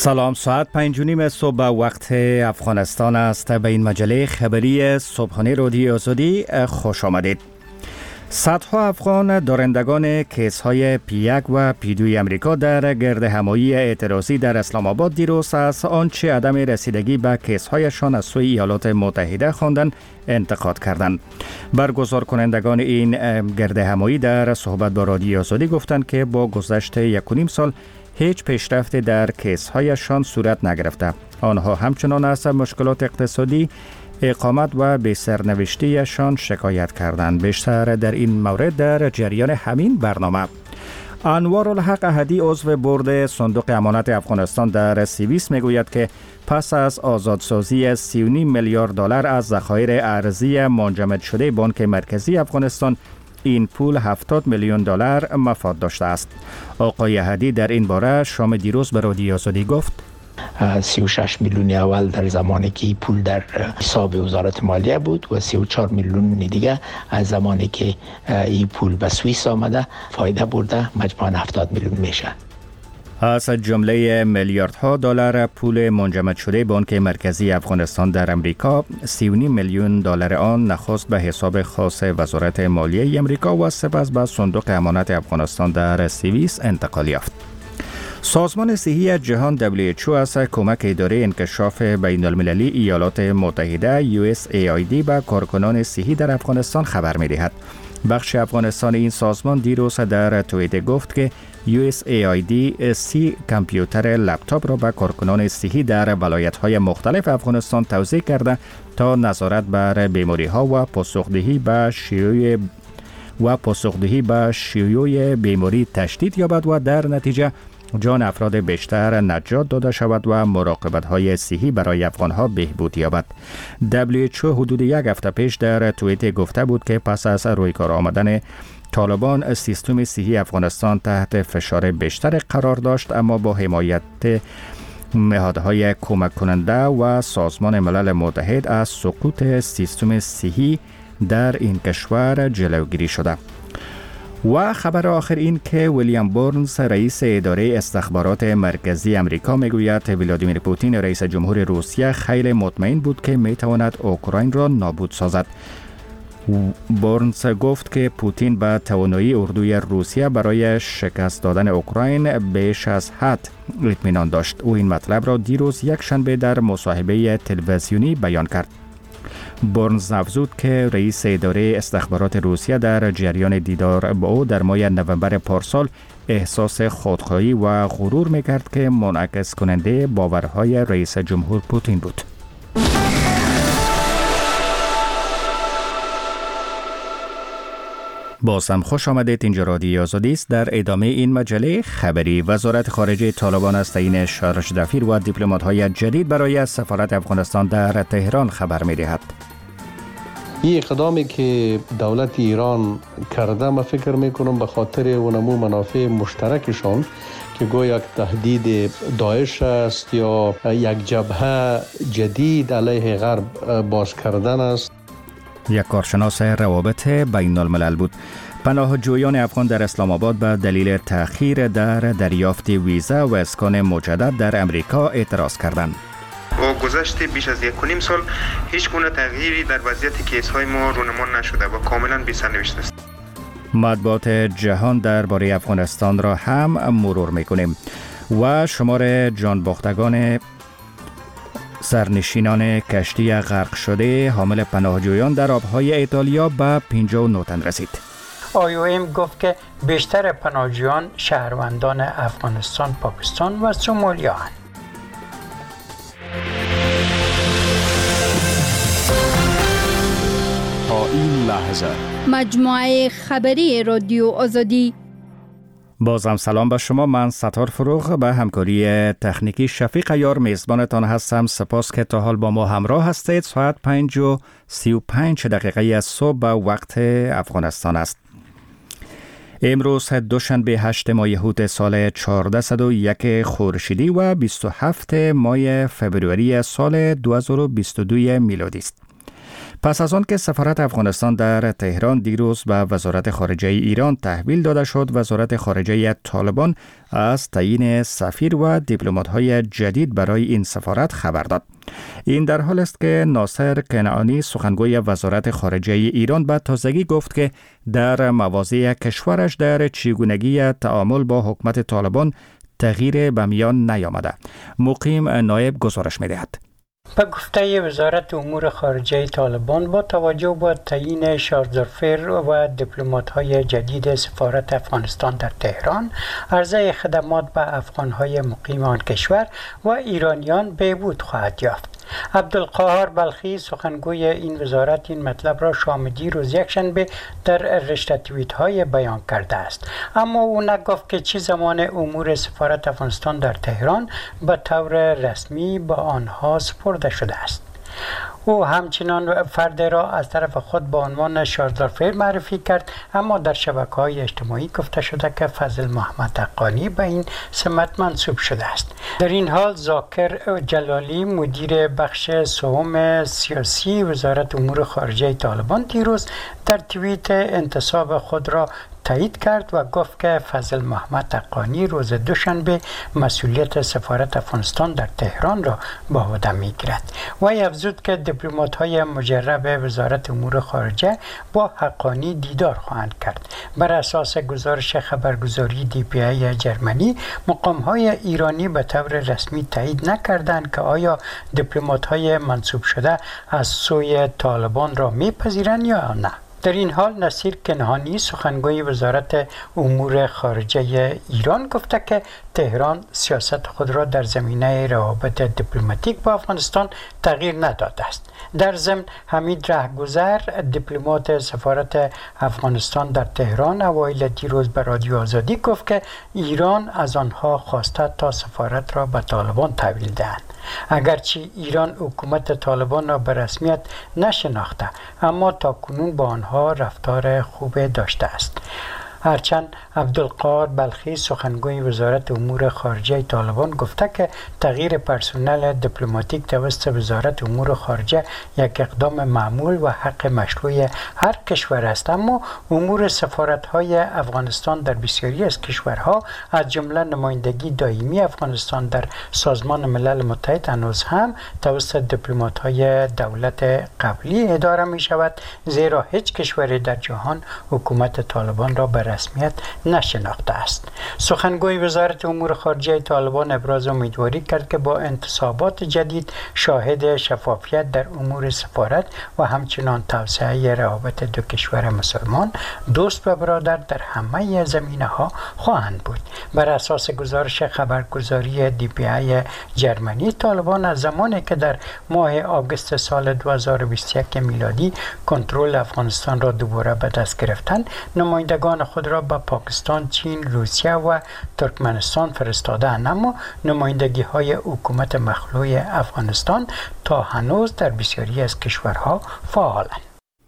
سلام، ساعت 5:30 صبح وقت افغانستان است. به این مجله خبری صبحانه رادیو آزادی خوش آمدید. صدها افغان دارندگان کیس‌های پی1 و پی2 امریکا در گرد همایی اعتراضی در اسلام آباد دیروز از آنچه عدم رسیدگی به کیس‌هایشان از سوی ایالات متحده خواندند انتقاد کردند. برگزار کنندگان این گرد همایی در صحبت با رادیو آزادی گفتند که با گذشت 1.5 سال هیچ پیشرفتی در کیس‌هایشان صورت نگرفته. آنها همچنان از مشکلات اقتصادی، اقامت و به سرنوشتیشان شکایت کردند. بیشتر در این مورد در جریان همین برنامه. انوارالحق احدی عضو بورد صندوق امانت افغانستان در سوئیس میگوید که پس از آزادسازی 3.5 میلیارد دلار از ذخایر ارزی منجمد شده بانک مرکزی افغانستان، این پول 70 میلیون دلار مفاد داشته است. آقای احدی در این باره شام دیروز به رادیو آزادی گفت 36 میلیون اول در زمانی که پول در حساب وزارت مالیه بود و 34 میلیون دیگه از زمانی که این پول به سوئیس آمده فایده برده مجموعاً 70 میلیون میشه. از جمله میلیاردها دلار پول منجمد شده بانک مرکزی افغانستان در امریکا، 3.5 میلیون دلار آن نخست به حساب خاص وزارت مالیه امریکا و سپس به صندوق امانت افغانستان در سوئیس انتقال یافت. سازمان صحی جهان WHO از کمک اداره انکشاف بین المللی ایالات متحده USAID به کارکنان صحی در افغانستان خبر می‌دهد. بخش افغانستان این سازمان دیروز در توییتر گفت که USAID 30 کامپیوتر لپتاپ را به کارکنان صحی در ولایت‌های مختلف افغانستان توزیع کرده تا نظارت بر بیماری‌ها و پاسخدهی به شیوع بیماری تشدید یابد و در نتیجه جان افراد بیشتر نجات داده شود و مراقبت‌های صحی برای افغان‌ها بهبود یابد. WHO حدود 1 هفته پیش در توییتر گفته بود که پس از روی کار آمدن طالبان سیستم صحی افغانستان تحت فشار بیشتر قرار داشت، اما با حمایت نهادهای کمک کننده و سازمان ملل متحد از سقوط سیستم صحی در این کشور جلوگیری شده. و خبر آخر این که ویلیام بورنز رئیس اداره استخبارات مرکزی امریکا میگوید ولادیمیر پوتین رئیس جمهور روسیه خیلی مطمئن بود که میتواند اوکراین را نابود سازد. بورنز گفت که پوتین به توانایی اردوی روسیه برای شکست دادن اوکراین بیش از حد اطمینان داشت. او این مطلب را دیروز یکشنبه در مصاحبه تلویزیونی بیان کرد. بورنز افزود که رئیس اداره استخبارات روسیه در جریان دیدار با او در ماه نوامبر پارسال احساس خودخواهی و غرور میکرد که منعکس کننده باورهای رئیس جمهور پوتین بود. باز هم خوش آمدید. اینجا رادیو آزادی است. در ادامه این مجله خبری، وزارت خارجه طالبان از تعیین شارژ دفیر و دیپلمات‌های جدید برای سفارت افغانستان در تهران خبر می‌دهد. این اقدامی که دولت ایران کرده، من فکر میکنم به خاطر اونمو منافع مشترکشان که گویا تهدید داعش است یا یک جبهه جدید علیه غرب باز کردن است. یک کارشناس روابط بین الملل بود. پناهجویان افغان در اسلام آباد به دلیل تأخیر در دریافت ویزا و اسکان مجدد در امریکا اعتراض کردند. با گذشت بیش از 1.5 سال هیچ گونه تغییری در وضعیت کیس‌های ما رونما نشده و کاملا بی سرنوشت است. مطبوعات جهان درباره افغانستان را هم مرور می‌کنیم و شمار جانباختگان سرنشینان کشتی غرق شده حامل پناهجویان در آبهای ایتالیا به 59 تن رسید. IOM گفت که بیشتر پناهجویان شهروندان افغانستان، پاکستان و سومالیا هستند. تا این لحظه مجموعه خبری رادیو آزادی. بازم سلام به شما. من ستار فروغ به همکاری تکنیکی شفیق عیار میزبانتان هستم. سپاس که تا حال با ما همراه هستید. ساعت 5:35 از صبح به وقت افغانستان است. امروز دوشنبه 8 ماه یهود سال 1401 خورشیدی و 27 ماه فبروری سال 2022 میلادی است. پس از آن که سفارت افغانستان در تهران دیروز به وزارت خارجه ایران تحویل داده شد، وزارت خارجه طالبان از تعیین سفیر و دیپلمات‌های جدید برای این سفارت خبر داد. این در حال است که ناصر کنعانی سخنگوی وزارت خارجه ایران به تازگی گفت که در مواضع کشورش در چگونگی تعامل با حکومت طالبان تغییر به میان نیامده. مقیم نایب گزارش می‌دهد. به گفته وزارت امور خارجه طالبان، با توجه به تعیین شارژدارفر و دیپلمات‌های جدید سفارت افغانستان در تهران، عرضه خدمات به افغان‌های مقیم آن کشور و ایرانیان بهبود خواهد یافت. عبدالقاهر بلخی سخنگوی این وزارت این مطلب را شام دیروز یکشنبه در رشته توییت‌های بیان کرده است، اما او نگفت که چه زمان امور سفارت افغانستان در تهران به طور رسمی به آنها سپرده شده است. او همچنان فرد را از طرف خود با عنوان شارژدارفر معرفی کرد، اما در شبکه‌های اجتماعی گفته شده که فضل محمد حقانی به این سمت منصوب شده است. در این حال ذاکر جلالی مدیر بخش سوم سیاسی وزارت امور خارجه طالبان دیروز در توییت انتصاب خود را تایید کرد و گفت که فضل محمد حقانی روز دوشنبه مسئولیت سفارت افغانستان در تهران را به عهده می‌گیرد. و افزود که دیپلمات‌های مجرب وزارت امور خارجه با حقانی دیدار خواهند کرد. بر اساس گزارش خبرگزاری DPA جرمنی، مقام‌های ایرانی به طور رسمی تایید نکردند که آیا دیپلمات‌های منصوب شده از سوی طالبان را می‌پذیرند یا نه. در این حال نصیر کنعانی سخنگوی وزارت امور خارجه ایران گفته که تهران سیاست خود را در زمینه روابط دیپلماتیک با افغانستان تغییر نداده است. در ضمن حمید رهگذر دیپلمات سفارت افغانستان در تهران اوایل دیروز به رادیو آزادی گفت که ایران از آنها خواسته تا سفارت را به طالبان تحویل دهند. اگرچه ایران حکومت طالبان را به رسمیت نشناخته، اما تاکنون با آنها رفتار خوب داشته است. هرچند عبدالقاهر بلخی سخنگوی وزارت امور خارجه طالبان گفته که تغییر پرسنل دیپلماتیک توسط وزارت امور خارجه یک اقدام معمول و حق مشروع هر کشور است، اما امور سفارت‌های افغانستان در بسیاری از کشورها از جمله نمایندگی دائمی افغانستان در سازمان ملل متحد هنوز هم توسط دیپلمات‌های دولت قبلی اداره می‌شود، زیرا هیچ کشوری در جهان حکومت طالبان را به رسمیت نشناخته است. سخنگوی وزارت امور خارجه طالبان ابراز امیدواری کرد که با انتصابات جدید شاهد شفافیت در امور سفارت و همچنان توسعه روابط دو کشور مسلمان دوست و برادر در همه زمینه‌ها خواهند بود. بر اساس گزارش خبرگزاری DPA جرمنی، طالبان از زمانی که در ماه آگوست سال 2021 میلادی کنترل افغانستان را دوباره به دست گرفتند، نمایندگان خود را به پاکستان، چین، روسیه و ترکمنستان فرستادند، اما نمایندگی های حکومت مخلوع افغانستان تا هنوز در بسیاری از کشورها فعالند.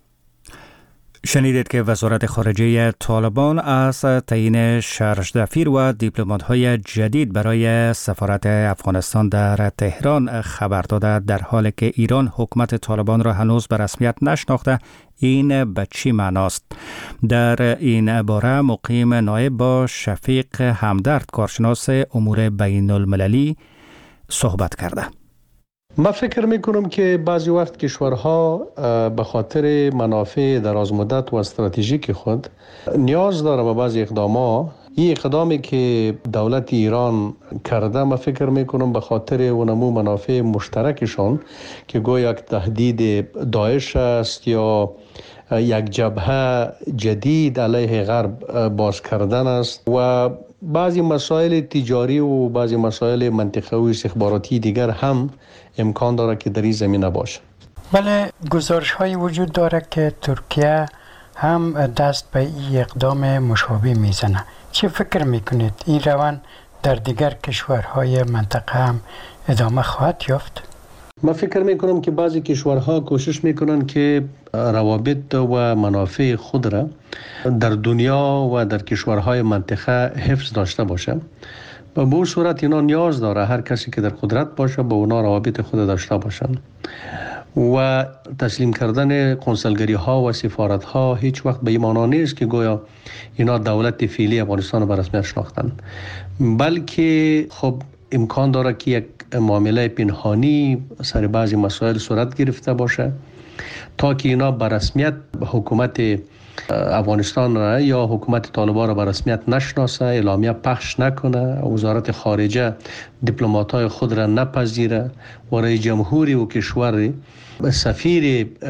شنیدید که وزارت خارجه طالبان از تعیین شارژدارفر و دیپلمات‌های جدید برای سفارت افغانستان در تهران خبر داده، در حالی که ایران حکومت طالبان را هنوز به رسمیت نشناخته. این به چی معناست؟ در این باره مقیم نایب با شفیق همدرد کارشناس امور بین المللی صحبت کرده. من فکر میکنم که بعضی وقت کشورها به خاطر منافع درازمدت و استراتژیک خود نیاز داره به بعضی اقدامات. این اقدامی که دولت ایران کرده، من فکر میکنم به خاطر اونمو منافع مشترکشان که گویا یک تهدید داعش است یا یک جبهه جدید علیه غرب باز کردن است و بعضی مسائل تجاری و بعضی مسائل منطقه و استخباراتی دیگر هم امکان داره که در این زمینه باشه. بله، گزارش های وجود داره که ترکیه هم دست به این اقدام مشابه میزنه. چه فکر میکنید این روند در دیگر کشورهای منطقه هم ادامه خواهد یافت؟ من فکر میکنم که بعضی کشورها کوشش میکنن که روابط و منافع خود را در دنیا و در کشورهای منطقه حفظ داشته باشه. به این صورت اینا نیاز داره هر کسی که در قدرت باشه با اونا روابط خود داشته باشن و تسلیم کردن کنسولگری ها و سفارت ها هیچ وقت به این معنا نیست که گویا اینا دولت فعلی افغانستان رو به رسمیت شناختن، بلکه خب امکان داره که یک معامله پنهانی سر بعضی مسائل صورت گرفته باشه تا که اینا به رسمیت حکومت افغانستان را یا حکومت طالبان را به رسمیت نشناسه، اعلامیه پخش نکنه، وزارت خارجه دیپلمات‌های خود را نپذیره و رئیس جمهوری و کشور سفیر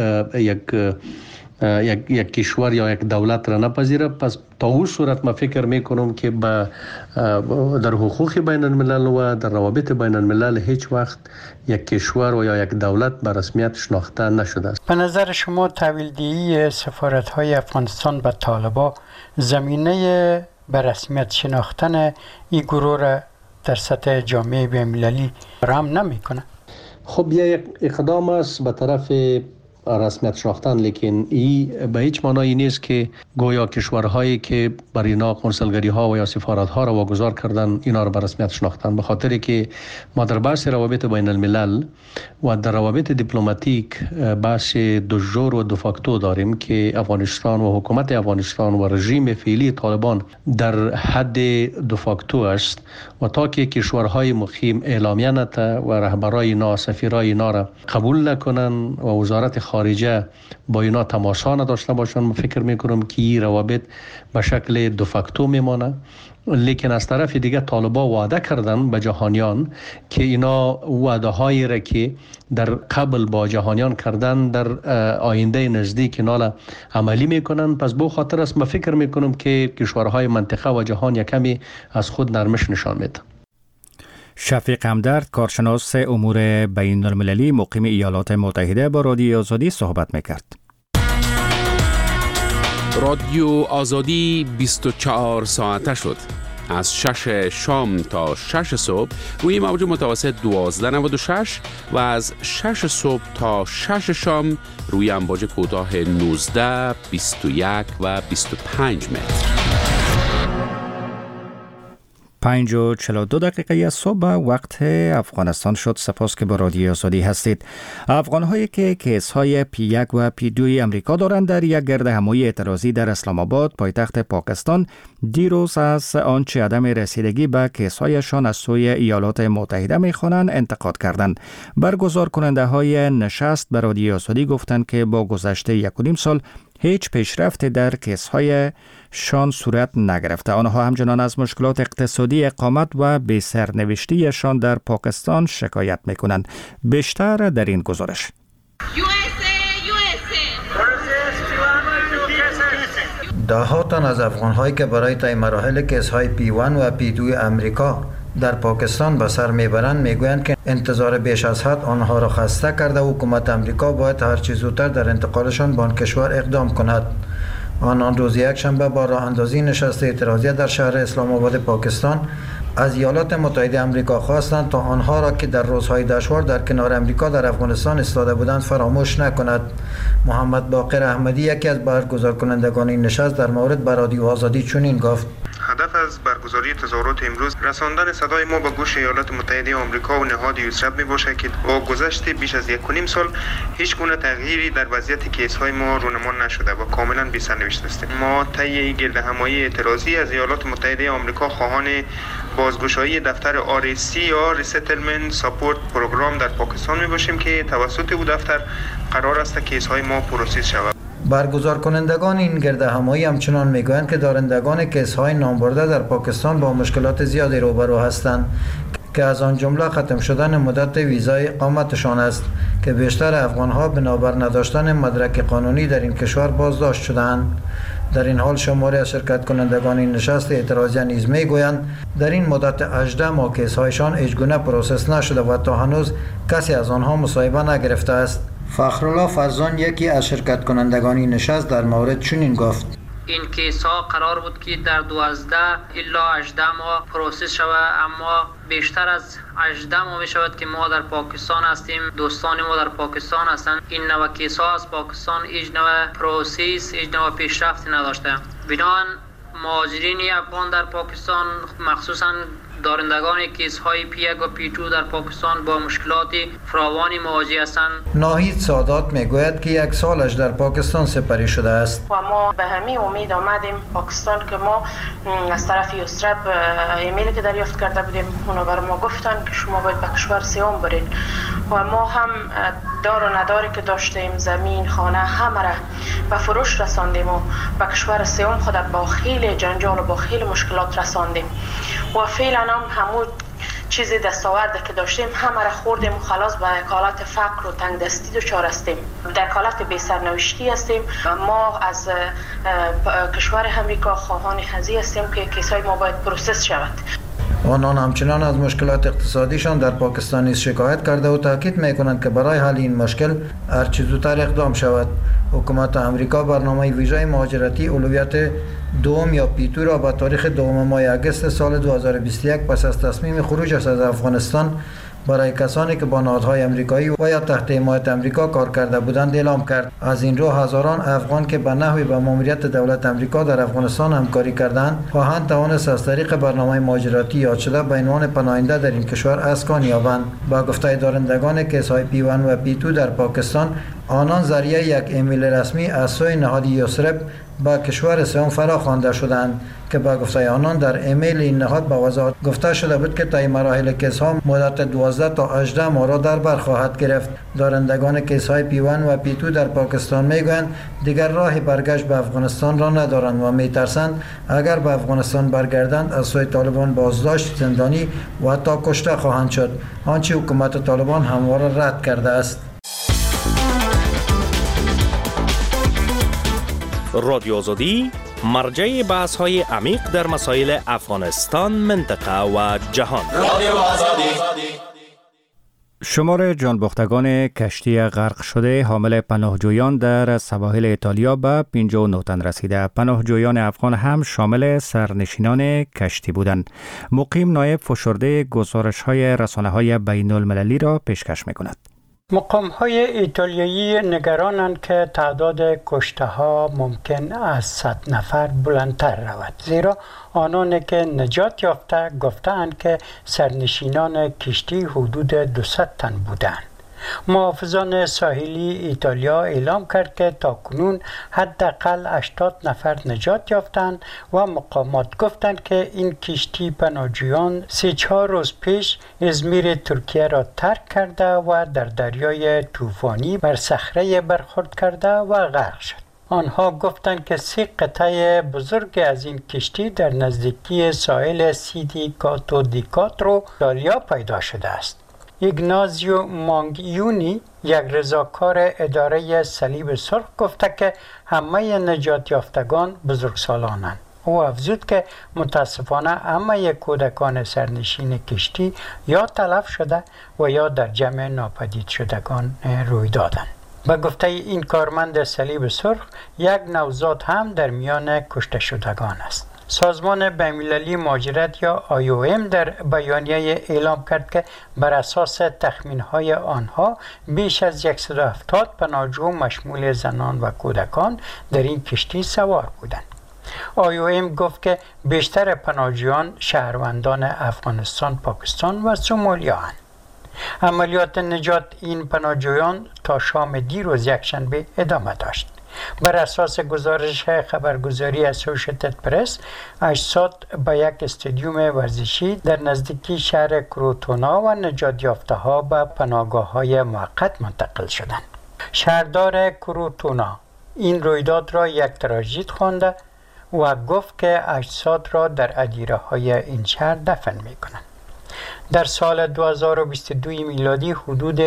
یک کشور یا یک دولت را نپذیره. پس تا اون صورت ما فکر میکنم که در حقوق بین الملل و در روابط بین الملل هیچ وقت یک کشور و یا یک دولت به رسمیت شناخته نشده است. به نظر شما تحویل‌دهی سفارت‌های افغانستان به طالبان زمینه به رسمیت شناختن این گروه را در سطح جامعه بین‌المللی فراهم نمی‌کنه؟ خب یک اقدام است به طرف رسمیت شناختن، لیکن این به هیچ معنی نیست که گویا کشورهایی که بر اینا کنسولگری ها و یا سفارت ها را واگذار کردن اینا را به رسمیت شناختن، به خاطر که ما در بحث روابط بین الملل و در روابط دیپلماتیک بحث دو ژور و دو فاکتور داریم که افغانستان و حکومت افغانستان و رژیم فعلی طالبان در حد دو فاکتور است و تا که کشورهای مقیم اعلامیه نده و رهبرای اینا سفیرای اینا را قبول نکنن و وزارت خارجه با اینا تماسا نداشته باشن، من فکر میکنم که این روابط به شکل دو فاکتور میمانه. لیکن از طرف دیگه طالبان وعده کردن به جهانیان که اینا وعده هایی را که در قبل با جهانیان کردن در آینده نزدیک اینا عملی میکنن. پس به خاطر است من فکر میکنم که کشورهای منطقه و جهان یکمی از خود نرمش نشان میده. شفیق همدرد، کارشناس امور بین المللی مقیم ایالات متحده، با رادیو آزادی صحبت میکرد. رادیو آزادی 24 ساعته شد. از 6 شام تا 6 صبح روی موج متوسط 1296 و از 6 صبح تا 6 شام روی امواج کوتاه 19، 21 و 25 متر. 5:42 از صبح وقت افغانستان شد. سپاس که با رادیو آزادی هستید. افغان‌هایی که کیس‌های P1 و P2 امریکا دارند در یک گردهمایی اعتراضی در اسلام آباد پایتخت پاکستان دیروز از آنچه عدم رسیدگی به کیس‌هایشان از سوی ایالات متحده می‌خوانند انتقاد کردند. برگزار کننده های نشست به رادیو آزادی گفتند که با گذشت 1.5 سال هیچ پیشرفت در کیس‌های شان صورت نگرفته. آنها همچنان از مشکلات اقتصادی، اقامت و بی‌سرنوشتیشان در پاکستان شکایت می‌کنند. بیشتر در این گزارش. ده‌ها تن از افغان‌هایی که برای طی مراحل کیس‌های P1 و P2 امریکا در پاکستان به سر میبرند میگویند که انتظار بیش از حد آنها را خسته کرده و حکومت امریکا باید هر چه زودتر در انتقالشان به آن کشور اقدام کند. آنان روز یکشنبه با راه اندازی نشست اعتراضی در شهر اسلام آباد پاکستان از ایالات متحده امریکا خواستند تا آنها را که در روزهای دشوار در کنار امریکا در افغانستان ایستاده بودند فراموش نکند. محمد باقر احمدی، یکی از برگزار کنندگان این نشست، در مورد به رادیو آزادی چنین گفت: هدف از برگزاری تظاهرات امروز رساندن صدای ما به گوش ایالات متحده آمریکا و نهاد یوسرب می باشد که با گذشت بیش از 1.5 سال هیچ گونه تغییری در وضعیت کیس‌های ما رونمان نشده و کاملا بی‌سرنوشت است. ما طی گردهمایی اعتراضی از ایالات متحده آمریکا خواهان بازگشایی دفتر RSC یا Resettlement Support Program در پاکستان می باشیم که توسط او دفتر قرار است کیس‌های ما پروسس شود. برگزار کنندگان این گردهمایی همچنان میگویند که دارندگان کیس‌های نامبرده در پاکستان با مشکلات زیادی روبرو هستند که از آن جمله ختم شدن مدت ویزای اقامتشان است که بیشتر افغان‌ها بنابر نداشتن مدرک قانونی در این کشور بازداشت شدند. در این حال شماری از شرکت کنندگان این نشست اعتراضی نیز میگویند در این مدت 18 ماه کیس‌هایشان هیچگونه پروسس نشده و تا هنوز کسی از آنها مصاحبه نگرفته است. فخرالله فرزان، یکی از شرکت کنندگان این نشست، در مورد چنین گفت: این کیس ها قرار بود که در 12 الا 18 ماه پروسس شود، اما بیشتر از 18 ماه می شود که ما در پاکستان هستیم، دوستان ما در پاکستان هستند. این نوع کیس ها از پاکستان هیچ نوع پروسس، هیچ نوع پیشرفت نداشته. بنابراین مهاجرین افغان در پاکستان مخصوصاً دارندگان کیس های P1 و P2 در پاکستان با مشکلات فراوانی مواجه هستند. ناهید سادات میگوید که 1 سالش در پاکستان سپری شده است. و ما به همین امید آمدیم پاکستان که ما از طرف یسرب ایمیلی که دریافت کرده بودیم اونا بر ما گفتن که شما باید به کشور سوم برید و ما هم دار و نداری که داشتیم زمین خانه همه را به فروش رساندیم و به کشور سوم خود با خیلی جنجال و با خیلی مشکلات رساندیم و فعلا هم همون چیزی دستاورده که داشتیم همه را خوردیم و خلاص به حالت فقر و تنگ دستی دچار هستیم، در حالت بی سرنوشتی هستیم. ما از کشور امریکا خواهان هزی هستیم که کیسای ما باید پروسس شود. آنان همچنان از مشکلات اقتصادیشان در پاکستان نیز شکایت کرده و تاکید میکنند که برای حل این مشکل هرچه زودتر اقدام شود. حکومت امریکا برنامه ویزای مهاجرتی اولویت دوم یا P2 را به تاریخ 2 ماه اگست سال 2021 پس از تصمیم خروج از افغانستان برای کسانی که با نهادهای امریکایی و یا تحت حمایت امریکا کار کرده بودند اعلام کرد. از این رو هزاران افغان که به نحوی با ماموریت دولت امریکا در افغانستان همکاری کردند خواهند توانست از طریق برنامه مهاجرتی یاد شده به عنوان پناهنده در این کشور اسکان یابند. با گفته دارندگان کیس‌های P1 و P2 در پاکستان، آنان ذریعه یک ایمیل رسمی از سوی نهاد یسرب با کشور سوم فرا خوانده شدند که با گفته آنان در ایمیل این نهاد با وضاحت گفته شده بود که طی مراحل کیس ها مدت 12 تا 18 ماه را در بر خواهد گرفت. دارندگان کیس های P1 و P2 در پاکستان میگویند دیگر راه برگشت به افغانستان را ندارند و میترسند اگر به افغانستان برگردند از سوی طالبان بازداشت، زندانی و حتی کشته خواهند شد، آنچه حکومت طالبان همواره رد کرده است. رادیو آزادی مرجع بحث های عمیق در مسائل افغانستان، منطقه و جهان. رادیو آزادی. شمار جانباختگان کشتی غرق شده حامل پناهجویان در سواحل ایتالیا به 59 تن رسیده. پناهجویان افغان هم شامل سرنشینان کشتی بودند. مقیم نایب فشرده گزارش‌های رسانه‌های بین‌المللی را پیشکش می‌کند. مقام‌های ایتالیایی نگرانند که تعداد کشته‌ها ممکن از 100 نفر بلندتر رود، زیرا آنان که نجات یافته گفتند که سرنشینان کشتی حدود 200 تن بودند. محافظان ساحلی ایتالیا اعلام کرد که تاکنون حداقل 80 نفر نجات یافتند و مقامات گفتند که این کشتی پناهجویان 3-4 روز پیش ازمیر ترکیه را ترک کرده و در دریای طوفانی بر صخره برخورد کرده و غرق شد. آنها گفتند که 3 قطعه بزرگ از این کشتی در نزدیکی ساحل سیدی کاتو دی کاترو ایتالیا پیدا شده است. ایگنازیو مانگیونی، یک رضاکار اداره صلیب سرخ، گفته که همه نجات یافتگان بزرگسالانند. او افزود که متاسفانه همه کودکان سرنشین کشتی یا تلف شده و یا در جمع ناپدید شدگان روی دادند. به گفته این کارمند صلیب سرخ، یک نوزاد هم در میان کشته شدگان است. سازمان بین‌المللی مهاجرت یا IOM در بیانیه اعلام کرد که بر اساس تخمین‌های آنها بیش از 170 پناهجو مشمول زنان و کودکان در این کشتی سوار بودند. IOM گفت که بیشتر پناهجویان شهروندان افغانستان، پاکستان و سومالیا هستند. عملیات نجات این پناهجویان تا شام دیروز یکشنبه ادامه داشت. بر اساس گزارش خبرگزاری اسوشیتد پرس، اجساد به یک استادیوم ورزشی در نزدیکی شهر کروتونا و نجات یافته ها به پناهگاه‌های موقت منتقل شدند. شهردار کروتونا این رویداد را یک تراژدی خوانده و گفت که اجساد را در ادیره‌های این شهر دفن می‌کنند. در سال 2022 میلادی حدود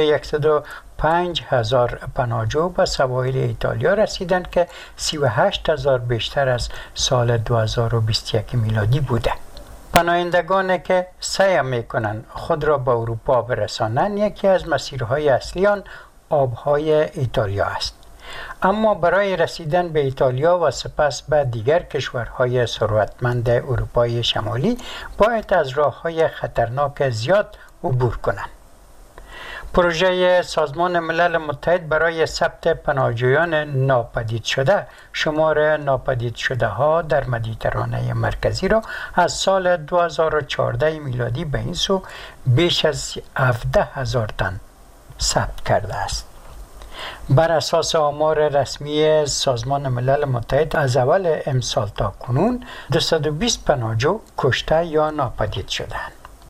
105,000 پناهجو به سواحل ایتالیا رسیدند که 38,000 بیشتر از سال 2021 میلادی بوده. پناهندگان که سعی میکنند خود را به اروپا برسانند، یکی از مسیرهای اصلی آن آبهای ایتالیا است. اما برای رسیدن به ایتالیا و سپس به دیگر کشورهای ثروتمند اروپای شمالی باید از راه‌های خطرناک زیاد عبور کنند. پروژه سازمان ملل متحد برای ثبت پناهجویان ناپدید شده شمار ناپدید شده ها در مدیترانه مرکزی را از سال 2014 میلادی به این سو بیش از 17,000 تن ثبت کرده است. بر اساس آمار رسمی سازمان ملل متحد از اول امسال تا کنون 220 پناهجو کشته یا ناپدید شدند.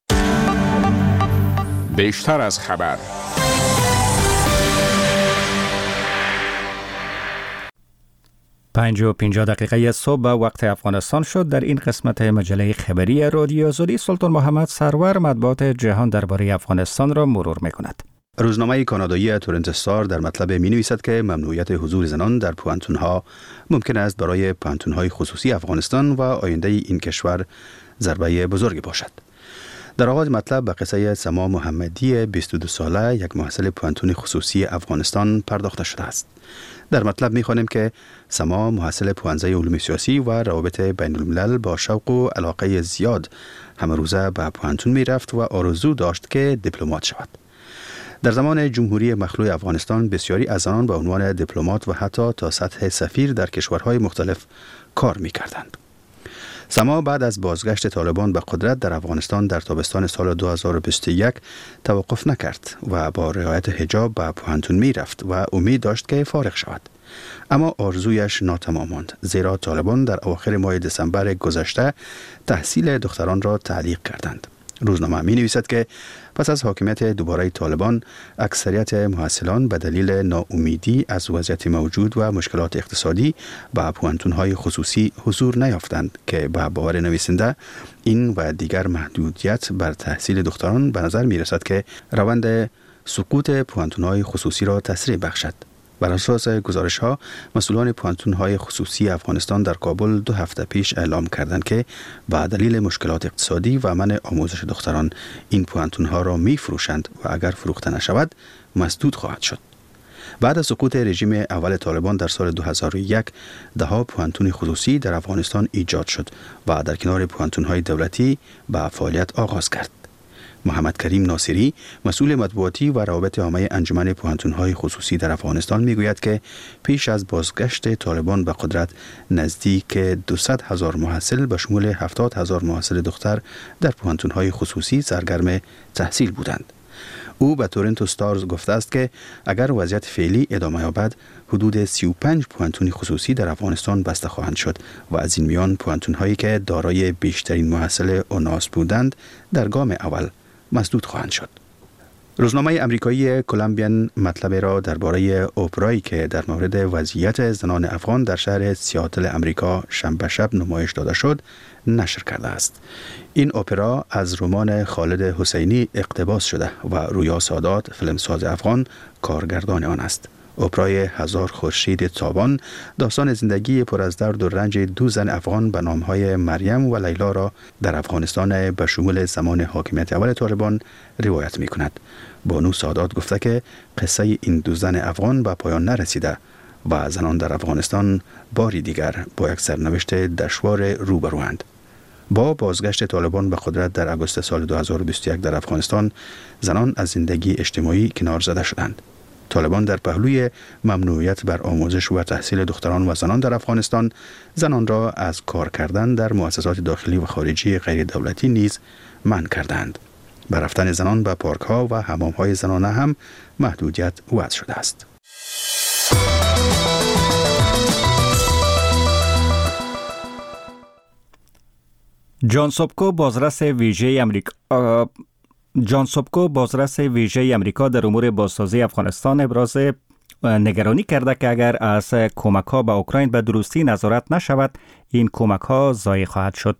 بیشتر از خبر. پنج و 50 دقیقه صبح به وقت افغانستان شد. در این قسمت مجله خبری رادیو آزادی سلطان محمد سرور مطبوعات جهان درباره افغانستان را مرور می‌کند. روزنامه کانادایی تورنتو استار در مطلب می‌نویسد که ممنوعیت حضور زنان در پوهنتون‌ها ممکن است برای پوهنتون‌های خصوصی افغانستان و آینده این کشور ضربه بزرگی باشد. در آغاز مطلب به قصه سما محمدی 22 ساله یک محصل پوهنتون خصوصی افغانستان پرداخته شده است. در مطلب می‌خوانیم که سما محصل پوهنځی علوم سیاسی و روابط بین الملل با شوق و علاقه زیاد همه روزه به پوهنتون می‌رفت و آرزو داشت که دیپلمات شود. در زمان جمهوری مخلوع افغانستان بسیاری از آنان به عنوان دیپلمات و حتی تا سطح سفیر در کشورهای مختلف کار می‌کردند. سما بعد از بازگشت طالبان به قدرت در افغانستان در تابستان سال 2021 توقف نکرد و با رعایت حجاب به پوهنتون می رفت و امید داشت که فارغ شود. اما آرزویش ناتمام ماند، زیرا طالبان در اواخر ماه دسامبر گذشته تحصیل دختران را تعلیق کردند. روزنامه می نویسد که پس از حاکمیت دوباره طالبان اکثریت محصلان به دلیل ناامیدی از وضعیت موجود و مشکلات اقتصادی به پوهنتون‌های خصوصی حضور نیافتند که به باور نویسنده این و دیگر محدودیت بر تحصیل دختران به نظر می رسد که روند سقوط پوهنتون‌های خصوصی را تسریع بخشد. بر اساس گزارش‌ها مسئولان پوهنتون‌های خصوصی افغانستان در کابل 2 هفته پیش اعلام کردند که به دلیل مشکلات اقتصادی و منع آموزش دختران این پوهنتون‌ها را می‌فروشند و اگر فروخته نشود مسدود خواهد شد. بعد از سقوط رژیم اول طالبان در سال 2001 ده‌ها پوهنتون خصوصی در افغانستان ایجاد شد و در کنار پوهنتون‌های دولتی به فعالیت آغاز کرد. محمد کریم ناصری مسئول مطبوعاتی و روابط عامه انجمن پوهنتون‌های خصوصی در افغانستان میگوید که پیش از بازگشت طالبان به قدرت نزدیک 200,000 محصل به شمول 70,000 محصل دختر در پوهنتون‌های خصوصی سرگرم تحصیل بودند. او به تورنتو استارز گفته است که اگر وضعیت فعلی ادامه یابد حدود 35 پوهنتون خصوصی در افغانستان بسته خواهند شد و از این میان پوهنتون‌هایی که دارای بیشترین محصل اوناس بودند در گام اول مسدود خواهند شد. روزنامه امریکایی کلمبیان مطلب را درباره اپرایی که در مورد وضعیت زنان افغان در شهر سیاتل امریکا شنبه شب نمایش داده شد نشر کرده است. این اپرا از رمان خالد حسینی اقتباس شده و رویا سادات فیلمساز افغان کارگردان آن است. اپرای هزار خورشید تابان داستان زندگی پر از درد و رنج 2 زن افغان به نامهای مریم و لیلا را در افغانستان به شمول زمان حاکمیت اول طالبان روایت می کند. بانو سادات گفته که قصه این 2 زن افغان به پایان نرسیده و زنان در افغانستان باری دیگر با یک سرنوشت دشوار روبروند. با بازگشت طالبان به قدرت در آگوست سال 2021 در افغانستان زنان از زندگی اجتماعی کنار زده شدند. طالبان در پهلوی ممنوعیت بر آموزش و تحصیل دختران و زنان در افغانستان زنان را از کار کردن در مؤسسات داخلی و خارجی غیر دولتی نیز منع کردند. بر رفتن زنان به پارک ها و حمام های زنانه هم محدودیت وضع شده است. جان سوبکو بازرس ویژه امریکا در امور بازسازی افغانستان ابراز نگرانی کرده که اگر از کمک‌ها به اوکراین به درستی نظارت نشود این کمک‌ها ضایع خواهد شد.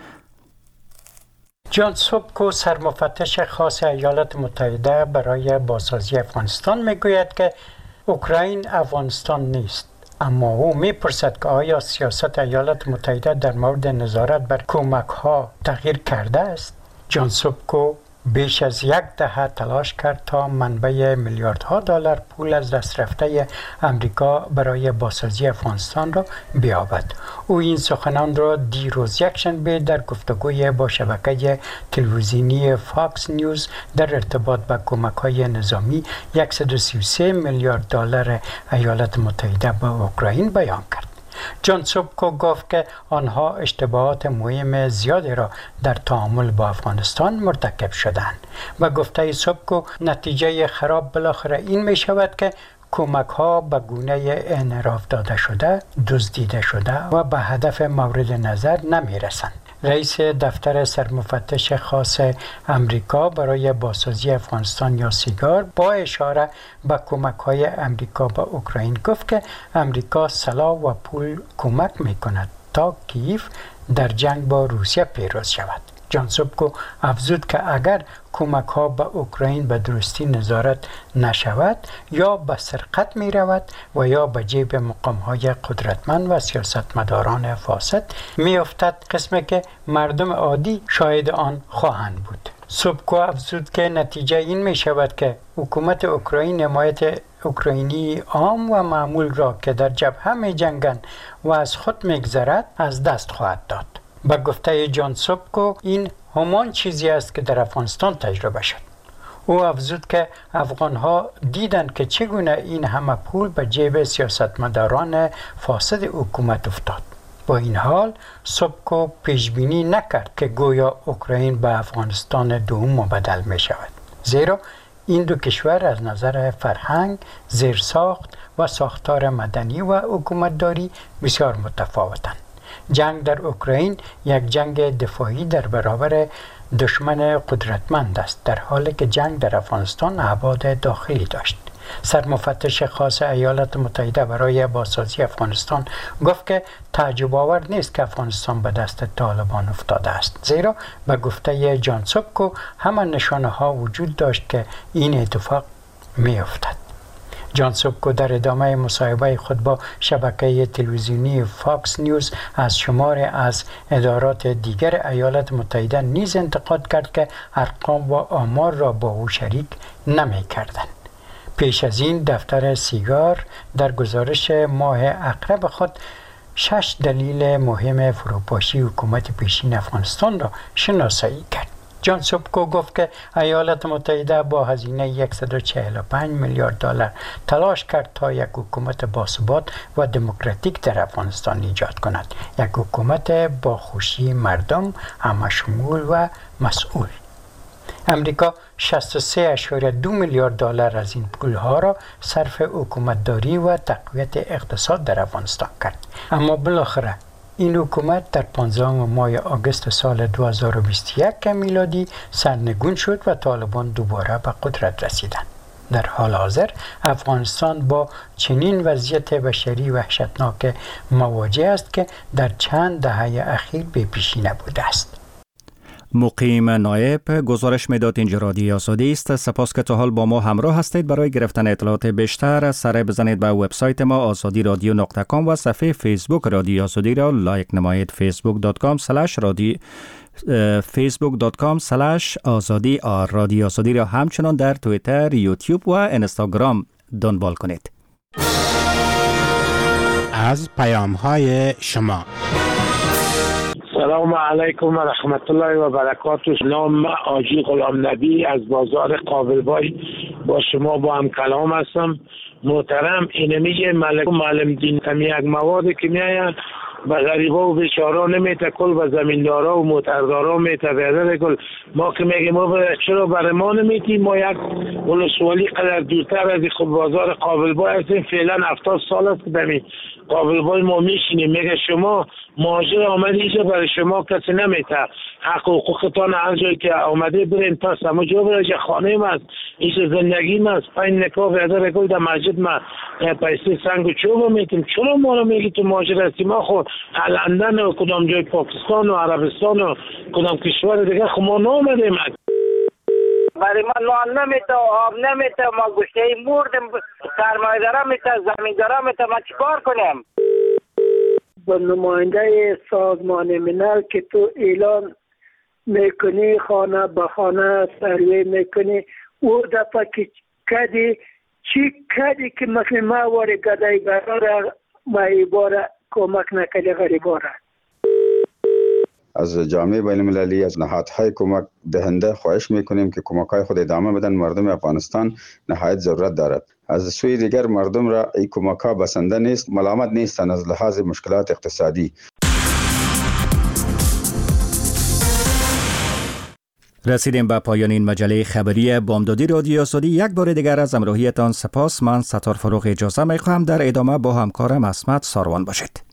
جان سوبکو سرمفتش خاص ایالات متحده برای بازسازی افغانستان میگوید که اوکراین افغانستان نیست، اما او میپرسد که آیا سیاست ایالات متحده در مورد نظارت بر کمک‌ها تغییر کرده است؟ جان سوبکو بیش از 1 دهه تلاش کرد تا منبع میلیاردها دلار پول از دست رفته امریکا برای بازسازی افغانستان را بیابد. او این سخنان را دیروز یکشنبه در گفتگوی با شبکه تلویزیونی فاکس نیوز در ارتباط به کمک‌های نظامی 133 میلیارد دلار ایالات متحده به اوکراین بیان کرد. جان سوبکو گفت که آنها اشتباهات مهم زیادی را در تعامل با افغانستان مرتکب شدند. و گفته سوبکو نتیجه خراب بالاخره این می شود که کمک ها به گونه انحراف داده شده، دزدیده شده و به هدف مورد نظر نمی رسند. رئیس دفتر سرمفتش خاص امریکا برای بازسازی افغانستان یا سیگار با اشاره به کمک‌های امریکا به اوکراین گفت که امریکا سلاح و پول کمک می‌کند تا کیف در جنگ با روسیه پیروز شود. جان سوبکو افزود که اگر کمک‌ها به اوکراین به درستی نظارت نشود یا به سرقت می رود و یا به جیب مقام‌های قدرتمند و سیاستمداران فاسد می افتد، قسمی که مردم عادی شاهد آن خواهند بود. سوبکو افزود که نتیجه این می شود که حکومت اوکراین حمایت اوکراینی عام و معمول را که در جبهه می جنگند و از خود می گذرد از دست خواهد داد. با گفته جان سوبکو این همان چیزی است که در افغانستان تجربه شد. او افزود که افغانها دیدند که چگونه این همه پول به جیب سیاستمداران فاسد حکومت افتاد. با این حال سوبکو پیشبینی نکرد که گویا اوکراین به افغانستان دوم مبدل می شود، زیرا این دو کشور از نظر فرهنگ، زیرساخت و ساختار مدنی و حکومتداری بسیار متفاوتند. جنگ در اوکراین یک جنگ دفاعی در برابر دشمن قدرتمند است، در حالی که جنگ در افغانستان ابعاد داخلی داشت. سرمفتش خاص ایالات متحده برای بازسازی افغانستان گفت که تعجب آور نیست که افغانستان به دست طالبان افتاده است، زیرا به گفته جان سوبکو همه نشانه ها وجود داشت که این اتفاق می افتد. جان سوبکو در ادامه مصاحبه خود با شبکه تلویزیونی فاکس نیوز از شماری از ادارات دیگر ایالات متحده نیز انتقاد کرد که ارقام و آمار را با او شریک نمی کردند. پیش از این دفتر سیگار در گزارش ماه اقرب خود 6 دلیل مهم فروپاشی حکومت پیشین افغانستان را شناسایی کرد. جان سوبکو گفت که ایالات متحده با هزینه 145 میلیارد دلار تلاش کرد تا یک حکومت باثبات و دموکراتیک در افغانستان ایجاد کند، یک حکومت با خوشی مردم، همشمول و مسئول. امریکا 63.2 میلیارد دلار از این پولها را صرف حکومتداری و تقویت اقتصاد در افغانستان کرد، اما بالاخره این حکومت در 15 ماه آگوست سال 2021 میلادی سرنگون شد و طالبان دوباره به قدرت رسیدند. در حال حاضر افغانستان با چنین وضعیت بشری وحشتناک مواجه است که در چند دهه اخیر به پیشی نبوده است. مقیم نایب گزارش میداد اینجا رادیو آزادی است. سپاس که تا حال با ما همراه هستید. برای گرفتن اطلاعات بیشتر سر بزنید به وبسایت ما azadi-radio.com و صفحه فیسبوک رادیو آزادی را لایک نمایید. facebook.com/azadi رادیو آزادی را همچنان در توییتر، یوتیوب و اینستاگرام دنبال کنید. از پیام‌های شما. سلام علیکم و رحمت الله و برکاته. نام آجی غلام نبی از بازار قابلبای با شما با هم کلام هستم. محترم اینمی معلم دین کمی یک موادی که میاید به غریبا و بیچارا نمیته کل به زمیندارا و موتردارا میته بیادر کل. ما که میگیم ما چرا برای ما نمیتیم؟ ما یک ولسوالی قدر دورتر از خود بازار قابلبای هستیم. فعلا 70 سال است که دمی قابلبای ما میشینیم. میگه شما مهاجر آمده اینجا برای شما کسی نمیته، حق و حقوقتان هر جایی که آمده برین پس اما جا برای خانه ما است، اینجا زندگی ما است. پین نکاح بیادر کل در مسجد ما پیسه سنگ و چوب میتیم. چرا ما رو میگی تو مهاجر هستی؟ ما خود لندن و کدام جای پاکستان و عربستان و کدام کشور دیگه خود ما نامدیم. برای ما نان نمیته، آب نمیته، ما گوشته مردم، سرمایه‌دارا میته، زمیندارا میته، ما چیکار کنیم؟ با نماینده سازمان ملل که تو اعلان میکنی، خانه به خانه سروی میکنی، او دفعه که کدی چی کدی که مثل ما واری گدای براره مایی باره کمک نکلی غریباره. از جامعه بین المللی، از نهادهای کمک دهنده خواهش میکنیم که کمک‌های خود ادامه بدن. مردم افغانستان نهایت ضرورت دارد. از سوی دیگر مردم را این کمک‌ها بسنده نیست، ملامت نیستند از لحاظ مشکلات اقتصادی. رسیدیم به پایان این مجله خبری بامدادی رادیو آزادی. یک بار دیگر از همراهیتان سپاس. من ستار فروغ اجازه می‌خواهم در ادامه با همکارم اسمت ساروان باشید.